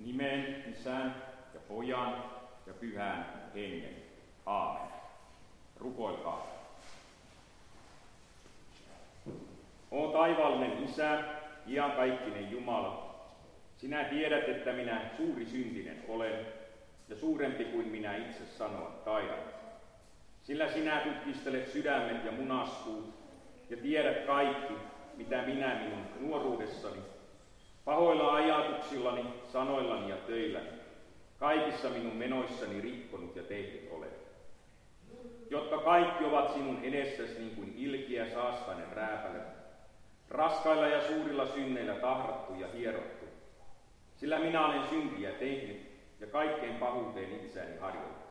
Nimeen Isän ja Pojan ja Pyhän Hengen. Aamen. Rukoilkaa. O taivaallinen Isä, iankaikkinen Jumala, sinä tiedät, että minä suuri syntinen olen ja suurempi kuin minä itse sanoa taidan. Sillä sinä tutkistelet sydämet ja munaskuut ja tiedät kaikki, mitä minä minun nuoruudessani, pahoilla ajatuksillani, sanoillani ja töilläni, kaikissa minun menoissani rikkonut ja tehnyt olen. Jotka kaikki ovat sinun edessäsi niin kuin ilkeä saastainen rääpälö, raskailla ja suurilla synneillä tahrattu ja hierottu, sillä minä olen syntiä tehnyt ja kaikkeen pahuuteen itseäni harjoittanut.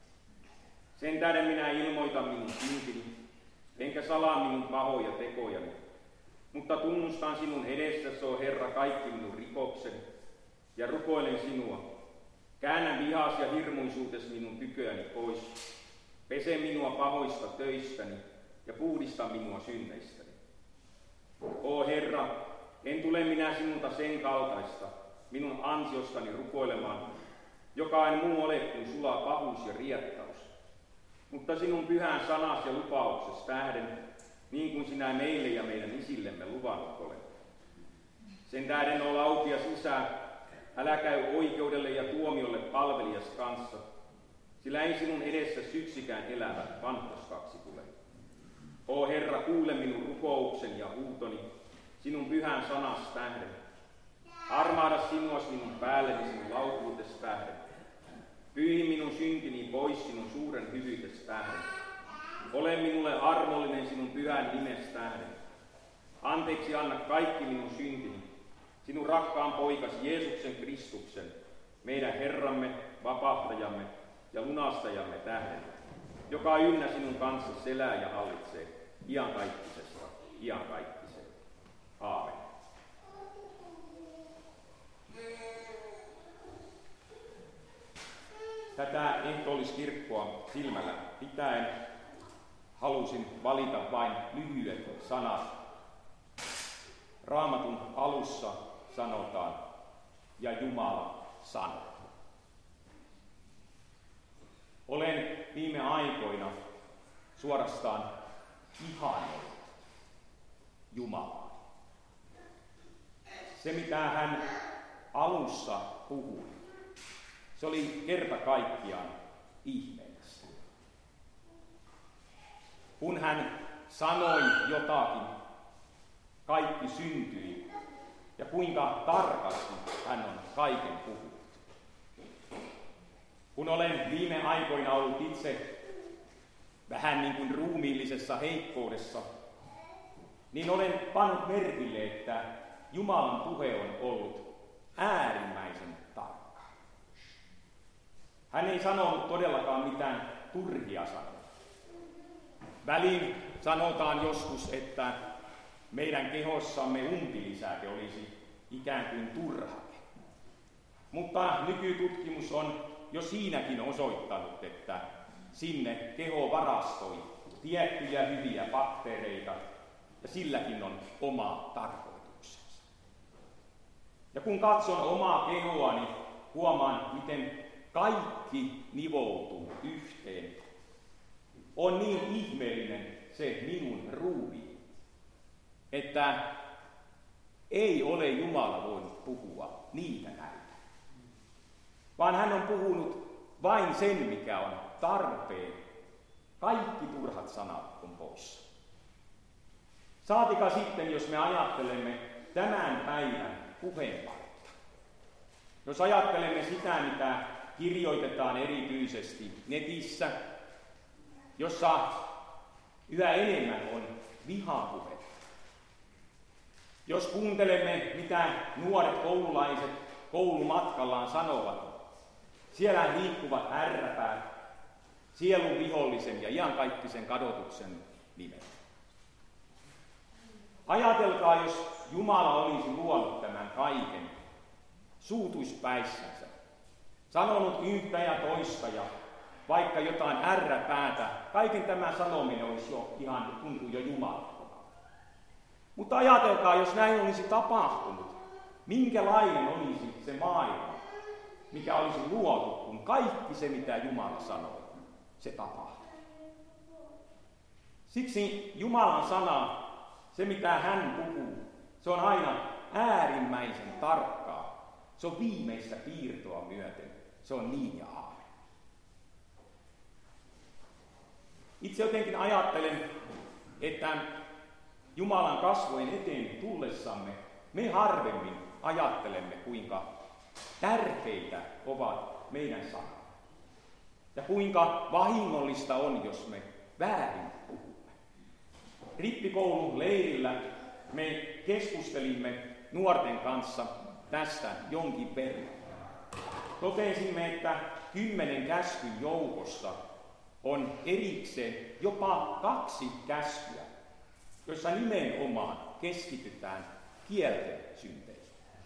Sen tähden minä ilmoitan minun syntini, enkä salaa minun pahoja tekojani, mutta tunnustan sinun edessäsi, o Herra, kaikki minun rikokseni, ja rukoilen sinua. Käännä vihas ja hirmuisuutes minun tyköäni pois, pese minua pahoista töistäni ja puhdista minua synneistäni. O Herra, en tule minä sinulta sen kaltaista, minun ansiostani rukoilemaan, joka en muu ole kuin sula pahuus ja riettaus, mutta sinun pyhän sanas ja lupauksesi tähden, niin kuin sinä meille ja meidän isillemme luvannut olet. Sen tähden ole autia sisään, älä käy oikeudelle ja tuomiolle palvelijas kanssa, sillä ei sinun edessä yksikään elävä vanhurskaksi tule. O Herra, kuule minun rukoukseni ja huutoni, sinun pyhän sanas tähden. Armaada sinua minun päälleni sinun laukuutes tähden. Pyyhi minun syntini pois sinun suuren hyvyytes tähden. Ole minulle armollinen sinun pyhän nimes tähden. Anteeksi anna kaikki minun syntini, sinun rakkaan poikas Jeesuksen Kristuksen, meidän Herramme, vapahtajamme ja lunastajamme tähden, joka ynnä sinun kanssa selää ja hallitsee iankaikkisesta iankaikkiseen. Aamen. Tätä ehtoolliskirkkoa silmällä pitäen halusin valita vain lyhyet sanat. Raamatun alussa sanotaan, ja Jumala sanoo. Olen viime aikoina suorastaan ihannut Jumalaa. Se, mitä hän alussa puhui, se oli kerta kaikkiaan ihmeellistä. Kun hän sanoi jotakin, kaikki syntyi, ja kuinka tarkasti hän on kaiken puhunut. Kun olen viime aikoina ollut itse vähän niin kuin ruumiillisessa heikkoudessa, niin olen pannut merkille, että Jumalan puhe on ollut äärimmäisen tarkka. Hän ei sanonut todellakaan mitään turhia sanoja. Väliin sanotaan joskus, että meidän kehossamme umpilisäke olisi ikään kuin turhake. Mutta nykytutkimus on jo siinäkin osoittanut, että sinne keho varastoi tiettyjä hyviä bakteereita, ja silläkin on oma tarkoituksensa. Ja kun katson omaa kehoani, huomaan, miten kaikki nivoutuu yhteen. On niin ihmeellinen se minun ruumiini, että ei ole Jumala voinut puhua niitä näitä, vaan hän on puhunut vain sen, mikä on tarpeen. Kaikki turhat sanat on poissa. Saatika sitten, jos me ajattelemme tämän päivän puheenpartta. Jos ajattelemme sitä, mitä kirjoitetaan erityisesti netissä, jossa yhä enemmän on vihapuhetta. Jos kuuntelemme, mitä nuoret koululaiset koulumatkallaan sanovat, siellä liikkuvat ärräpäät, sielun vihollisen ja iankaikkisen kadotuksen nimet. Ajatelkaa, jos Jumala olisi luonut tämän kaiken suutuispäissänsä, sanonut yhtä ja toista ja vaikka jotain ärräpäätä, kaiken tämän sanominen olisi jo ihan tuntuu jo Jumalalta. Mutta ajatelkaa, jos näin olisi tapahtunut, minkälainen olisi se maailma, mikä olisi luotu, kun kaikki se, mitä Jumala sanoo, se tapahtuu. Siksi Jumalan sana, se mitä hän puhuu, se on aina äärimmäisen tarkkaa. Se on viimeistä piirtoa myöten. Se on niin ja aamen. Itse jotenkin ajattelen, että Jumalan kasvojen eteen tullessamme me harvemmin ajattelemme, kuinka tärkeitä ovat meidän sanamme. Ja kuinka vahingollista on, jos me väärin puhumme. Rippikoulun leirillä me keskustelimme nuorten kanssa tästä jonkin verran. Totesimme, että 10 käskyn joukossa on erikseen jopa 2 käskyä, joissa nimenomaan keskitytään kielten synteisiin.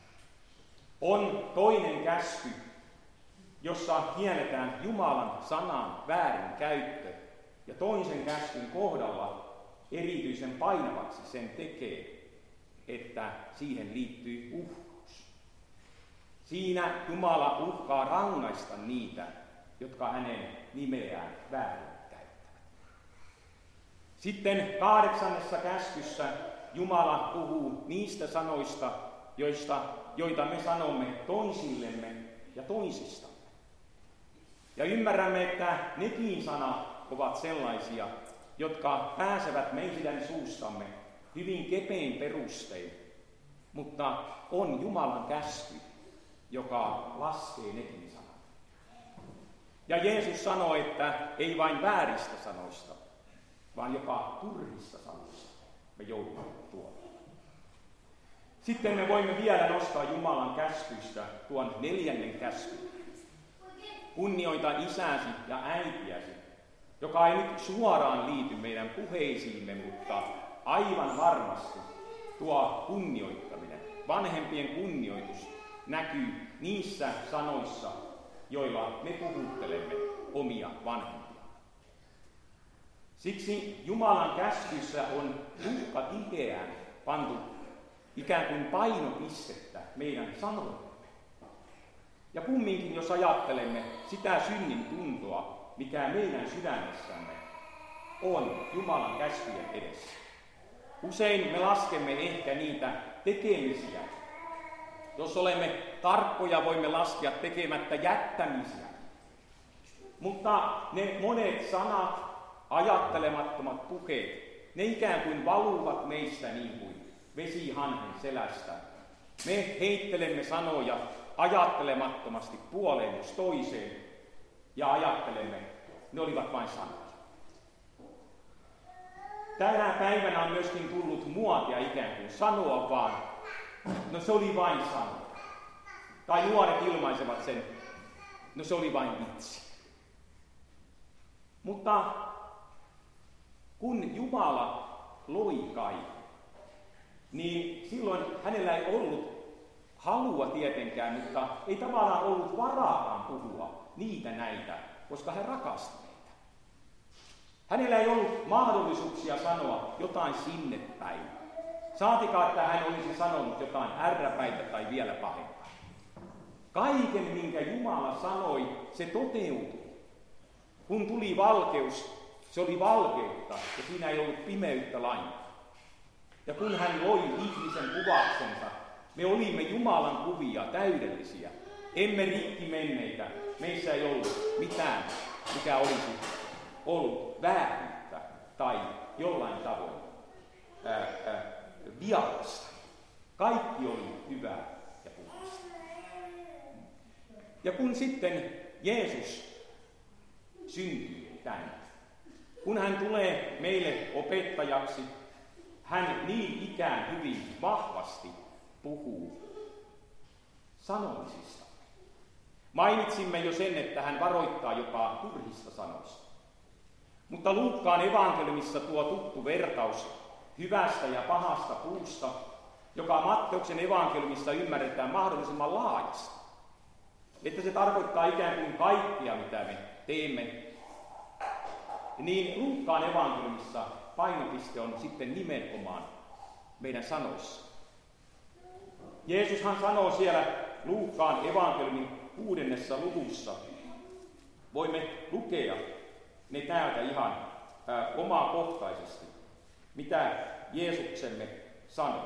On toinen käsky, jossa kielletään Jumalan sanan väärinkäyttö, ja toisen käskyn kohdalla erityisen painavaksi sen tekee, että siihen liittyy uhkaus. Siinä Jumala uhkaa rangaista niitä, jotka hänen nimeään väärinkäyttävät. Sitten 8. käskyssä Jumala puhuu niistä sanoista, joita me sanomme toisillemme ja toisistamme. Ja ymmärrämme, että nekin sanat ovat sellaisia, jotka pääsevät meidän suustamme hyvin kepein perustein, mutta on Jumalan käsky, joka laskee nekin sanat. Ja Jeesus sanoi, että ei vain vääristä sanoista, vaan jopa turhista sanoista me joudumme tuomaan. Sitten me voimme vielä nostaa Jumalan käskystä tuon 4. käskyn. Kunnioita isäsi ja äitiäsi, joka ei nyt suoraan liity meidän puheisiimme, mutta aivan varmasti tuo kunnioittaminen, vanhempien kunnioitus, näkyy niissä sanoissa, joilla me puhuttelemme omia vanhempia. Siksi Jumalan käskyssä on tiheään pantu ikään kuin painopistettä meidän sanoillemme. Ja kumminkin, jos ajattelemme sitä synnin tuntoa, mikä meidän sydämessämme on Jumalan käskyjen edessä. Usein me laskemme ehkä niitä tekemisiä. Jos olemme tarkkoja, voimme laskea tekemättä jättämisiä. Mutta ne monet sanat, ajattelemattomat puheet, ne ikään kuin valuvat meistä niin kuin vesi hanhen selästä. Me heittelemme sanoja ajattelemattomasti puoleen jos toiseen ja ajattelemme, ne olivat vain sanoja. Tänä päivänä on myöskin tullut muotia ikään kuin sanoa vaan, no se oli vain sanoja. Tai nuoret ilmaisevat sen, no se oli vain vitsi. Mutta kun Jumala loi kaiken, niin silloin hänellä ei ollut halua tietenkään, mutta ei tavallaan ollut varaakaan puhua niitä näitä, koska hän rakasti meitä. Hänellä ei ollut mahdollisuuksia sanoa jotain sinne päin. Saatikaan, että hän olisi sanonut jotain ärräpäitä tai vielä pahempaa. Kaiken, minkä Jumala sanoi, se toteutui. Kun tuli valkeus, se oli valkeutta ja siinä ei ollut pimeyttä lainkaan. Ja kun hän loi ihmisen kuvauksensa, me olimme Jumalan kuvia täydellisiä. Emme rikki menneitä. Meissä ei ollut mitään, mikä olisi ollut vääryyttä tai jollain tavoin viallista. Kaikki oli hyvää ja puhdasta. Ja kun sitten Jeesus syntyy tänne, kun hän tulee meille opettajaksi, hän niin ikään hyvin vahvasti puhuu sanomisista. Mainitsimme jo sen, että hän varoittaa jopa turhista sanoista. Mutta Luukkaan evankeliumissa tuo tuttu vertaus hyvästä ja pahasta puusta, joka Matteuksen evankeliumissa ymmärretään mahdollisimman laajasti. Että se tarkoittaa ikään kuin kaikkia, mitä me teemme. Niin Luukkaan evankeliumissa painopiste on sitten nimenomaan meidän sanoissa. Jeesushan sanoo siellä Luukkaan evankeliumin 6. luvussa voimme lukea ne täältä ihan omakohtaisesti, mitä Jeesuksemme sanoo.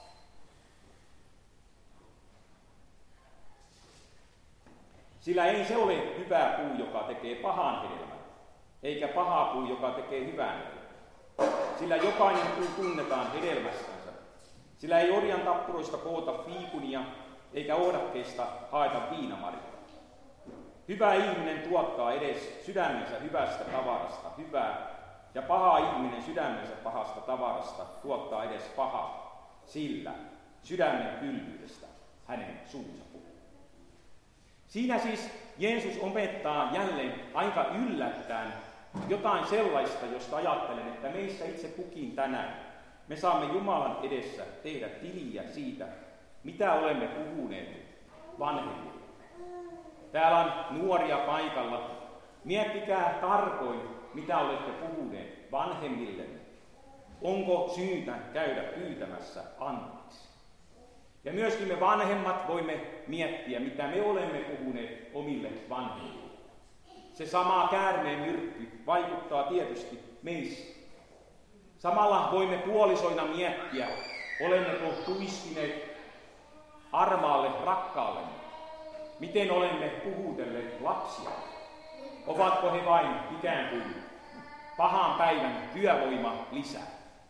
Sillä ei se ole hyvä puu, joka tekee pahan hedelmän, eikä paha puu, joka tekee hyvän hedelmän. Sillä jokainen puu tunnetaan hedelmästänsä. Sillä ei orjan tappuroista koota fiikunia, eikä ohdakkeista haeta viinamarjaa. Hyvä ihminen tuottaa edes sydämensä hyvästä tavarasta hyvää, ja paha ihminen sydämensä pahasta tavarasta tuottaa edes pahaa, sillä sydämen kylmyydestä hänen suunsa puhuu. Siinä siis Jeesus opettaa jälleen aika yllättäen jotain sellaista, josta ajattelen, että meistä itse kukin tänään me saamme Jumalan edessä tehdä tiliä siitä, mitä olemme puhuneet vanhemmille. Täällä on nuoria paikalla. Miettikää tarkoin, mitä olette puhuneet vanhemmillenne. Onko syytä käydä pyytämässä anteeksi? Ja myöskin me vanhemmat voimme miettiä, mitä me olemme puhuneet omille vanhemmille. Se sama käärmeen myrkky vaikuttaa tietysti meissä. Samalla voimme puolisoina miettiä, olemmeko tuiskineet armaalle rakkaallemme. Miten olemme puhutelleet lapsia? Ovatko he vain ikään kuin pahan päivän työvoima lisää?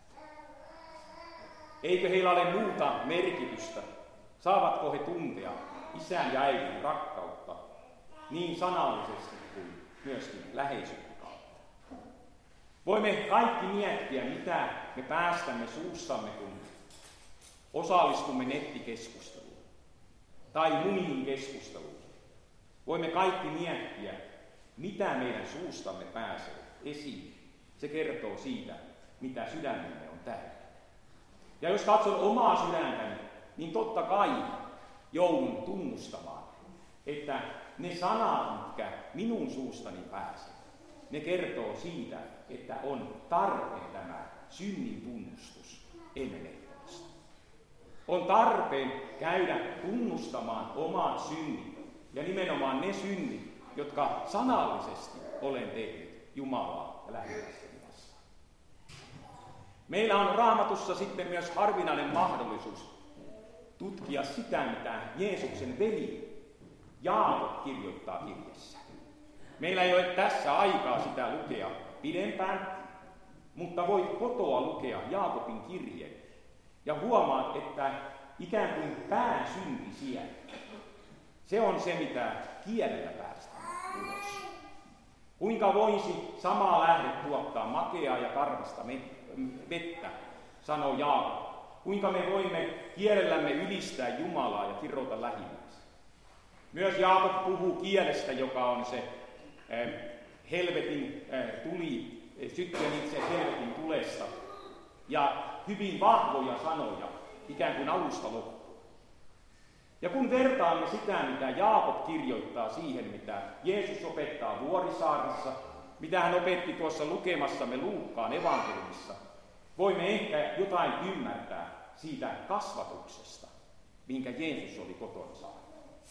Eikö heillä ole muuta merkitystä? Saavatko he tuntea isän ja äidin rakkautta niin sanallisesti kuin myöskin läheisyyden kautta? Voimme kaikki miettiä, mitä me päästämme suussamme, kun osallistumme nettikeskusteluun tai muihin keskusteluihin. Voimme kaikki miettiä, mitä meidän suustamme pääsee esiin. Se kertoo siitä, mitä sydämemme on täynnä. Ja jos katson omaa sydäntäni, niin totta kai joudun tunnustamaan, että ne sanat, mitkä minun suustani pääsee, ne kertoo siitä, että on tarpeen tämä synnin tunnustus ennen ehtoollista. On tarpeen käydä tunnustamaan omat synnit ja nimenomaan ne synnit, jotka sanallisesti olen tehnyt Jumalaa ja lähimmäistäni vastaan. Meillä on Raamatussa sitten myös harvinainen mahdollisuus tutkia sitä, mitä Jeesuksen veli Jaakob kirjoittaa kirjassa. Meillä ei ole tässä aikaa sitä lukea pidempään, mutta voit kotoa lukea Jaakobin kirjeen ja huomaat, että ikään kuin pääsynti siellä. Se on se, mitä kielellä päästään ulos. Kuinka voisi sama lähde tuottaa makeaa ja karvasta vettä, sanoo Jaakob. Kuinka me voimme kielellämme ylistää Jumalaa ja kirota lähimmäistä. Myös Jaakob puhuu kielestä, joka on se helvetin tuli, syttyen itse helvetin tulesta. Ja hyvin vahvoja sanoja, ikään kuin alusta loppuun. Ja kun vertaamme sitä, mitä Jaakob kirjoittaa siihen, mitä Jeesus opettaa Vuorisaaressa, mitä hän opetti tuossa lukemassamme Luukkaan evankeliumissa, voimme ehkä jotain ymmärtää siitä kasvatuksesta, minkä Jeesus oli kotona saanut.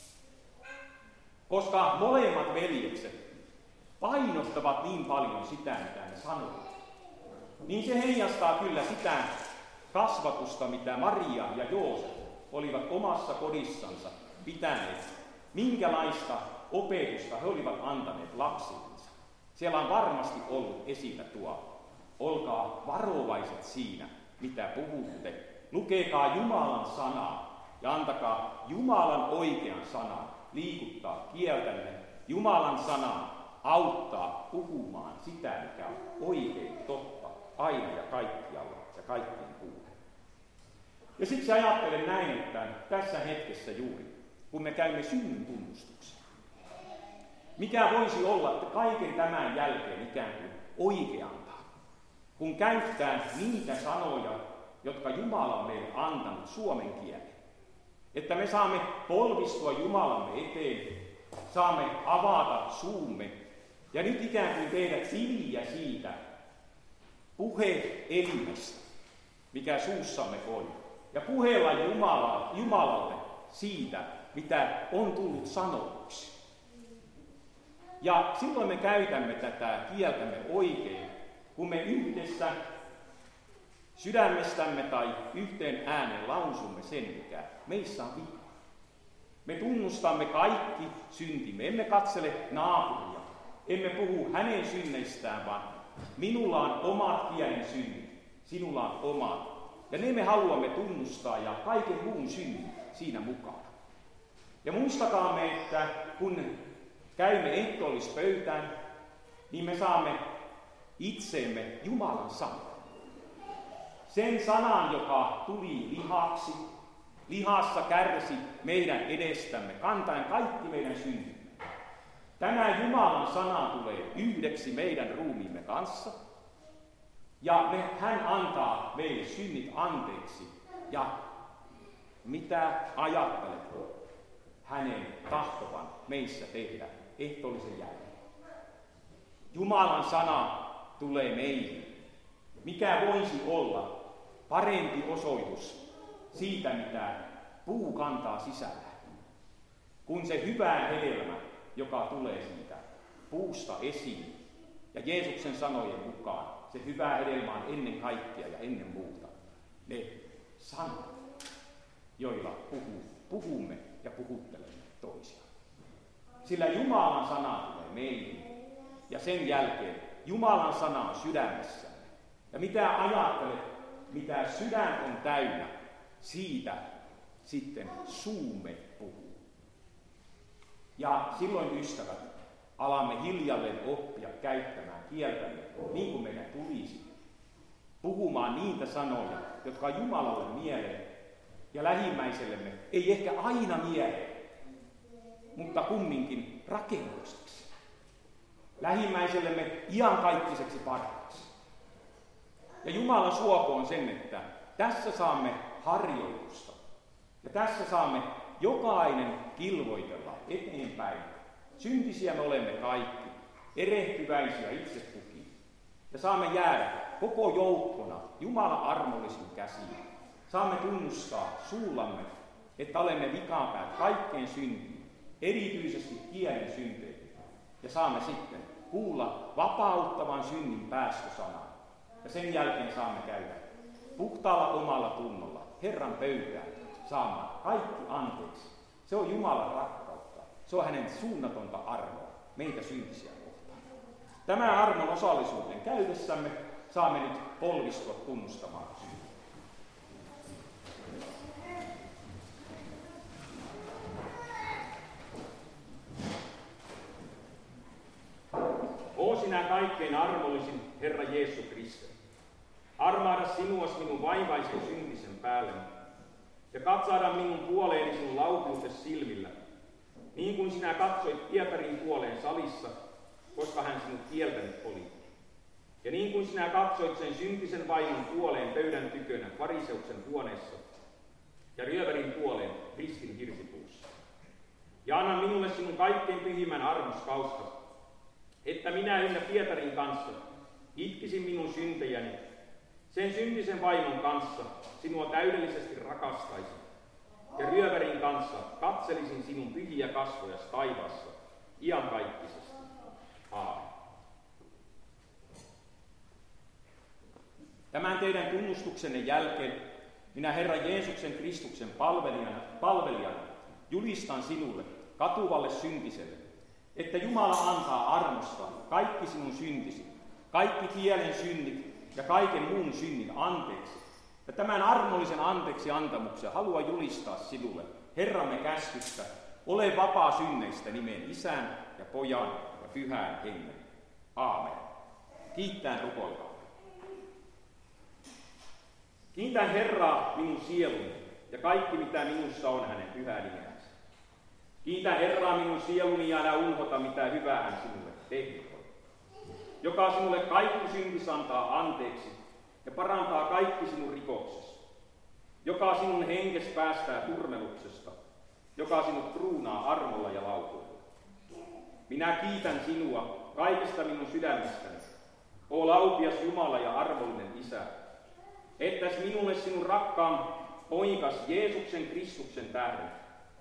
Koska molemmat veljekset painottavat niin paljon sitä, mitä ne sanovat, niin se heijastaa kyllä sitä kasvatusta, mitä Maria ja Joosef olivat omassa kodissansa pitäneet, minkälaista opetusta he olivat antaneet lapsillensa. Siellä on varmasti ollut esillä tuo, olkaa varovaiset siinä, mitä puhutte. Lukekaa Jumalan sanaa ja antakaa Jumalan oikean sanan liikuttaa kieltänne. Jumalan sanan auttaa puhumaan sitä, mikä on oikein totta aina ja kaikkialla ja kaikkien kuulen. Ja siksi ajattelen näin, että tässä hetkessä juuri, kun me käymme synnin tunnustuksen, mikä voisi olla kaiken tämän jälkeen ikään kuin oikeampaa, kun käyttää niitä sanoja, jotka Jumala on meille antanut suomen kielen. Että me saamme polvistua Jumalamme eteen, saamme avata suumme ja nyt ikään kuin tehdä tiliä siitä puhe-elimestä, mikä suussamme on. Ja puheella Jumalalle siitä, mitä on tullut sanotuksi. Ja silloin me käytämme tätä kieltämme oikein, kun me yhdessä sydämestämme tai yhteen ääneen lausumme sen, mikä meissä on vika. Me tunnustamme kaikki syntimme, emme katsele naapuria, emme puhu hänen synneistään, vaan minulla on omat pienen synnit, sinulla on omat. Ja ne me haluamme tunnustaa ja kaiken muun synnin siinä mukana. Ja muistakaamme, että kun käymme ehtoollispöytään, niin me saamme itseemme Jumalan sanan. Sen sanan, joka tuli lihaksi, lihassa kärsi meidän edestämme, kantaen kaikki meidän syntimme. Tämä Jumalan sana tulee yhdeksi meidän ruumiimme kanssa, ja hän antaa meille synnit anteeksi. Ja mitä ajattelet hänen tahtovan meissä tehdä ehtoollisen jälkeen? Jumalan sana tulee meihin. Mikä voisi olla parempi osoitus siitä, mitä puu kantaa sisällä, kun se hyvä hedelmä, joka tulee siitä puusta esiin. Ja Jeesuksen sanojen mukaan se hyvä hedelmä on ennen kaikkea ja ennen muuta ne sanat, joilla puhumme ja puhuttelemme toisiaan. Sillä Jumalan sana tulee meihin ja sen jälkeen Jumalan sana on sydämessämme. Ja mitä ajattelet, mitä sydän on täynnä, siitä sitten suumme puhuu. Ja silloin, ystävät, alamme hiljalleen oppia käyttämään kieltämme niin kuin meidän tulisi. Puhumaan niitä sanoja, jotka on Jumalalle mieleen ja lähimmäisellemme ei ehkä aina mieleen, mutta kumminkin rakennukseksi. Lähimmäisellemme iankaikkiseksi parhaaksi. Ja Jumala suokoon sen, että tässä saamme harjoitusta. Ja tässä saamme jokainen kilvoitella eteenpäin. Syntisiä me olemme kaikki, erehtyväisiä itse kukin. Ja saamme jäädä koko joukkona Jumalan armollisin käsiin. Saamme tunnustaa suullamme, että olemme vikaanpäät kaikkeen syntiin, erityisesti kielen synteihin. Ja saamme sitten kuulla vapauttavan synnin päästösanan. Ja sen jälkeen saamme käydä puhtaalla omalla tunnolla Herran pöytään saamaan kaikki anteeksi. Se on Jumalan rakkautta. Se on hänen suunnatonta armoa meitä syntisiä kohtaan. Tämän armon osallisuuden käydessämme saamme nyt polvistua tunnustamaan synnin. O sinä kaikkein armollisin Herra Jeesus Kristus, armaada sinuas minun vaivaisen syntisen päälle ja katsaada minun puoleeni sinun laupiutes silmillä, niin kuin sinä katsoit Pietarin puoleen salissa, koska hän sinut kieltänyt oli. Ja niin kuin sinä katsoit sen syntisen vaimon puoleen pöydän tykönä fariseuksen huoneessa ja ryövärin puoleen ristin hirsipuussa. Ja anna minulle sinun kaikkein pyhimmän armos kautta, että minä ynnä Pietarin kanssa itkisin minun syntejäni, sen syntisen vaimon kanssa sinua täydellisesti rakastaisin, ja ryövärin kanssa katselisin sinun pyhiä kasvojas taivaassa iankaikkisesti. Aamen. Tämän teidän tunnustuksenne jälkeen minä Herran Jeesuksen Kristuksen palvelijana julistan sinulle, katuvalle syntiselle, että Jumala antaa armosta kaikki sinun syntisi, kaikki kielen synnit ja kaiken muun synnin anteeksi. Ja tämän armollisen anteeksi antamuksen haluan julistaa sinulle Herramme käskystä, ole vapaa synneistä nimeen Isän ja Pojan ja Pyhän Hengen. Aamen. Kiittäen rukoillaan. Kiitän Herraa minun sieluni ja kaikki mitä minussa on hänen pyhää nimeänsä. Kiitän Herraa minun sieluni ja älä unhota mitä hyvää hän sinulle tehnyt on. Joka sinulle kaikki syntis antaa anteeksi ja parantaa kaikki sinun rikoksesi. Joka sinun henkes päästää turmeluksesta, joka sinut kruunaa armolla ja laukuilla. Minä kiitän sinua kaikesta minun sydämestäni, o laupias Jumala ja armollinen Isä, ettäs minulle sinun rakkaan poikas Jeesuksen Kristuksen tähden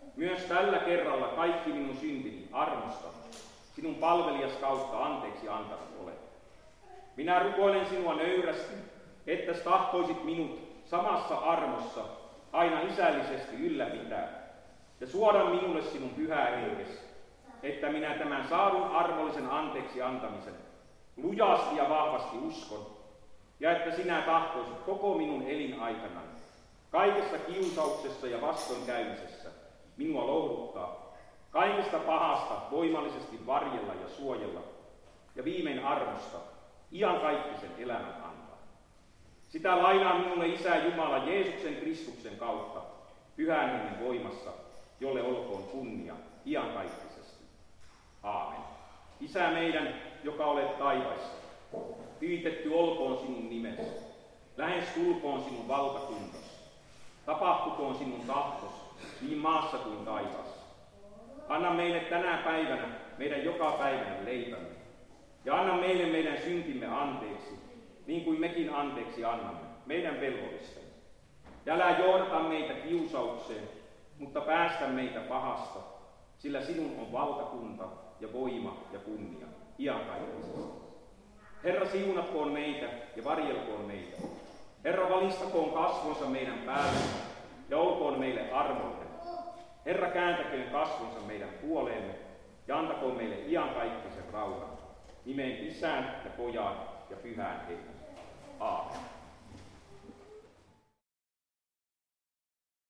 Myös tällä kerralla kaikki minun syntini armosta sinun palvelijas kautta anteeksi antanut olet. Minä rukoilen sinua nöyrästi, että tahtoisit minut samassa armossa aina isällisesti ylläpitää ja suoda minulle sinun pyhää henkesi, että minä tämän saadun armollisen anteeksi antamisen lujasti ja vahvasti uskon, ja että sinä tahtoisit koko minun elinaikanani, kaikessa kiusauksessa ja vastoinkäymisessä, minua lohduttaa, kaikesta pahasta voimallisesti varjella ja suojella, ja viimein armosta iankaikkisen elämän antaa. Sitä lainaa minulle Isä Jumala Jeesuksen Kristuksen kautta, Pyhän Hengen voimassa, jolle olkoon kunnia iankaikkisesti. Aamen. Isä meidän, joka olet taivaissa, pyytetty olkoon sinun nimesi, lähestulkoon sinun valtakuntasi, tapahtukoon sinun tahtos, niin maassa kuin taivaassa. Anna meille tänä päivänä meidän jokapäiväinen leipämme, ja anna meille meidän syntimme anteeksi, niin kuin mekin anteeksi annamme meidän velvollistemme. Ja älä johdata meitä kiusaukseen, mutta päästä meitä pahasta, sillä sinun on valtakunta ja voima ja kunnia iankaikkisesti. Herra, siunatkoon meitä ja varjelkoon meitä. Herra, valistakoon kasvonsa meidän päälle ja olkoon meille armollinen. Herra, kääntäköön kasvonsa meidän puoleemme ja antakoon meille iankaikkisen rauhan. Nimeen Isän ja Pojan ja Pyhän Hengen. Aamen.